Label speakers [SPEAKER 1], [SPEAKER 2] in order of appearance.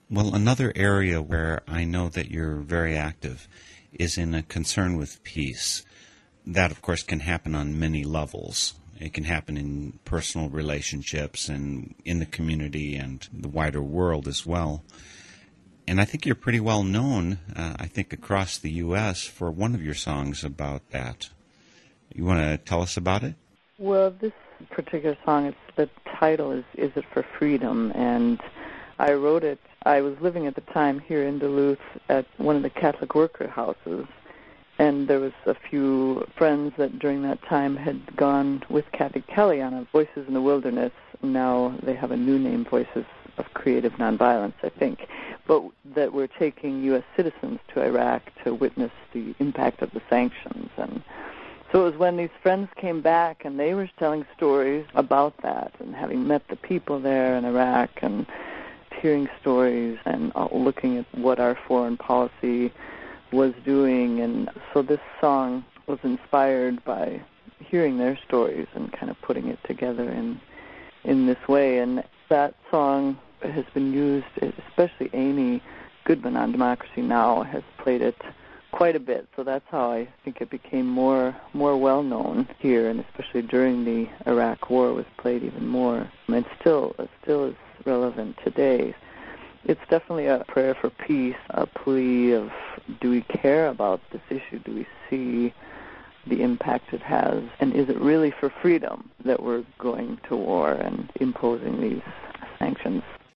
[SPEAKER 1] Well, another area where I know that you're very active is in a concern with peace. That, of course, can happen on many levels. It can happen in personal relationships and in the community and the wider world as well. And I think you're pretty well known, I think, across the U.S. for one of your songs about that. You want to tell us about it?
[SPEAKER 2] Well, this particular song, the title is It for Freedom? And I wrote it. I was living at the time here in Duluth at one of the Catholic worker houses, and there was a few friends that during that time had gone with Kathy Kelly on a Voices in the Wilderness. Now they have a new name, Voices of Creative Nonviolence, I think, but that were taking U.S. citizens to Iraq to witness the impact of the sanctions. And so it was when these friends came back and they were telling stories about that and having met the people there in Iraq and hearing stories and looking at what our foreign policy was doing. And so this song was inspired by hearing their stories and kind of putting it together in this way. And that song has been used, especially Amy Goodman on Democracy Now! Has played it quite a bit. So that's how I think it became more well-known here, and especially during the Iraq War was played even more. And still is relevant today. It's definitely a prayer for peace, a plea of, do we care about this issue? Do we see the impact it has? And is it really for freedom that we're going to war and imposing these sanctions?